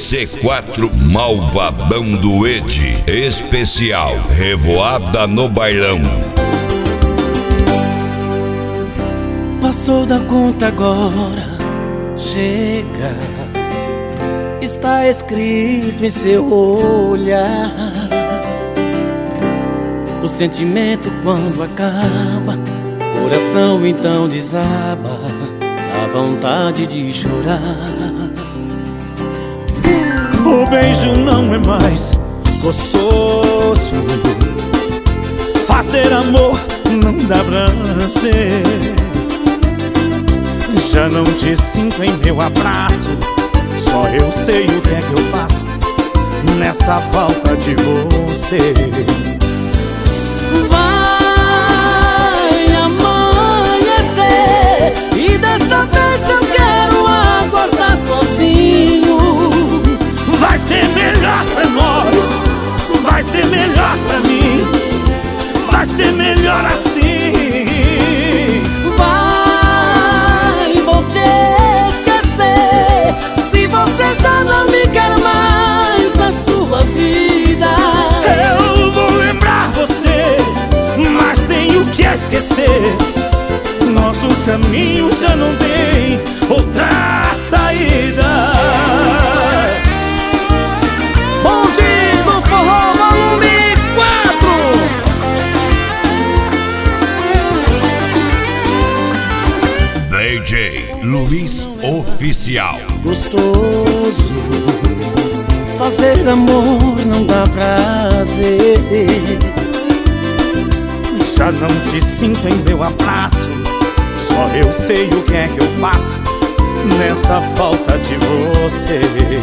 C4 Malvadão do Ed. Especial Revoada no Bailão. Passou da conta agora, chega. Está escrito em seu olhar. O sentimento quando acaba, coração então desaba, dá vontade de chorar. O beijo não é mais gostoso, fazer amor não dá prazer. Já não te sinto em meu abraço, só eu sei o que é que eu faço nessa falta de você. Vai amanhecer e dessa vez eu quero acordar sozinho. Vai ser melhor pra nós, vai ser melhor pra mim, vai ser melhor assim. Vai, vou te esquecer se você já não me quer mais na sua vida. Eu vou lembrar você, mas tenho que esquecer. Nossos caminhos já não têm outra saída. Bonde do Forró volume 4. DJ Luiz Oficial. Gostoso, fazer amor não dá prazer. Já não te sinto em meu abraço, só eu sei o que é que eu faço nessa falta de você.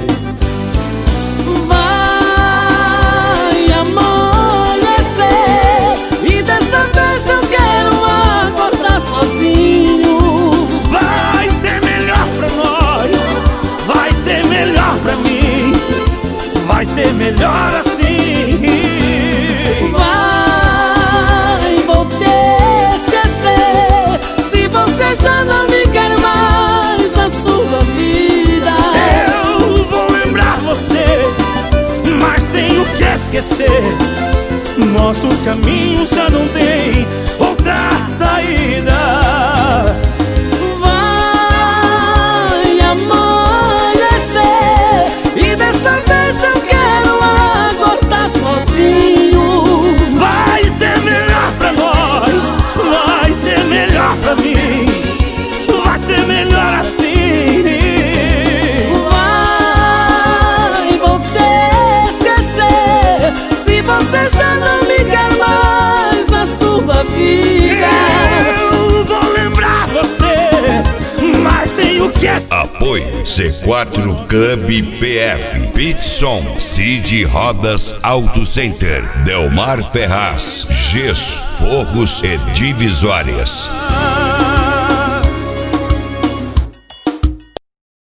Vai amanhecer e dessa vez eu quero acordar sozinho. Vai ser melhor pra nós, vai ser melhor pra mim, vai ser melhor assim. Vai, vou te esquecer se você já não me quer mais na sua vida. Eu vou lembrar você, mas tenho que esquecer. Nossos caminhos já não têm outra saída. Vai amanhecer e dessa vez eu quero acordar sozinho. Vai ser melhor pra nós, vai ser melhor pra mim, vai ser melhor assim. Vai, vou te esquecer se você já não me quer mais na sua vida. Eu vou lembrar você, mas tenho que Apoio C4 Clube PF, Pitson, Cid Rodas Auto Center, Delmar Ferraz, Gesso, Forros e Divisórias.